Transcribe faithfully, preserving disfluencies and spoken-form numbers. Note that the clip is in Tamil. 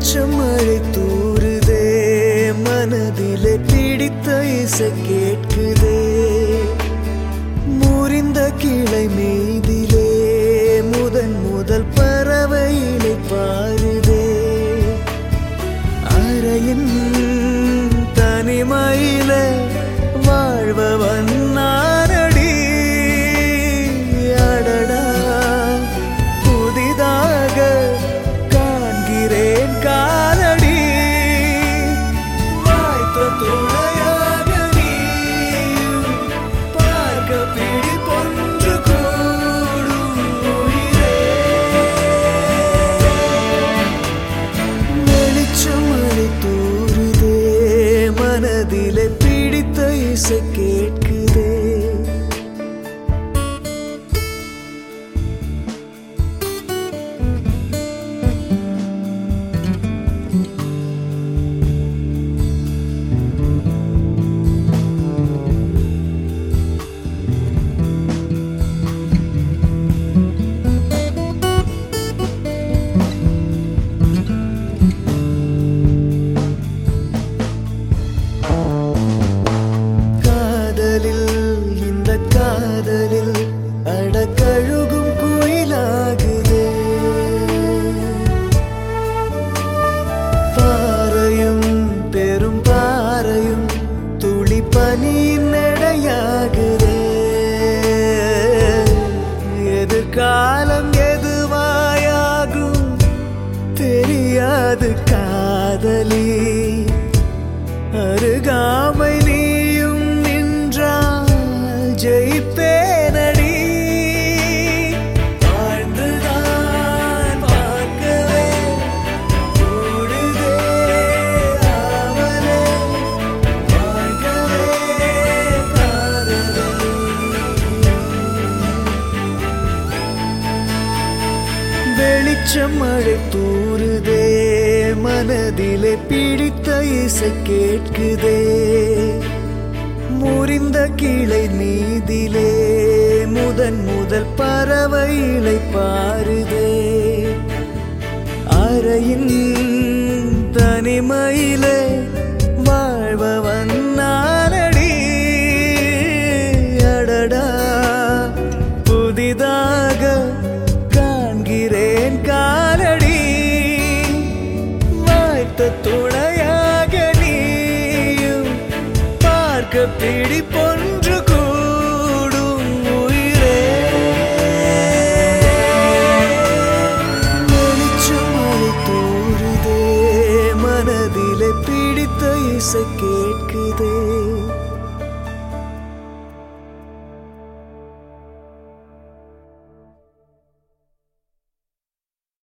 வெளிச்சம் மழை தூறுதே மனதிலே பிடித்த இசை கேட்குதே முறிந்த கிளை மீதிலே முதன் முதல் பறவையிலே பாருதே அறையின் தனிமையிலே வாழ்பவன் நானடி அடடா புதிதாக காண்கிறேன் காலடி வாய்த்த துணையாக நீயும் பார்க்க பிடி பொன்று கூடும் உயிரே வெளிச்சம் மழை தூறுதே மனதிலே பிடித்த இசை கேட்குதே இந்த காதலில் அடக்கழுகும் குயிலாகுதே பாறையும் பெரும் பாறையும் துளி பனியின் நடையாகுதே எதிர்காலம் எதுவாயாகும் தெரியாது காதலி அருகாமை நீயும் ஜெயிப்பேனடி வாழ்ந்துதான் பார்க்கவே கூடுதே ஆவலே வாழ்க்கவே காதலே வெளிச்சம் மழை தூறுதே மனதிலே பிடித்த இசை கேட்குதே முறிந்த கிளை மீதிலே முதன் முதல் பறவையிலை பாருதே அறையின் தனிமையிலே வாழ்பவன் நானடி அடடா புதிதாக காண்கிறேன் காலடி வாய்த்த துணையாக நீயும் பார்க்க பிடி பொன்று கூடும் உயிரே வெளிச்சம் மழை தூறுதே மனதிலே பிடித்த இசை கேட்குதே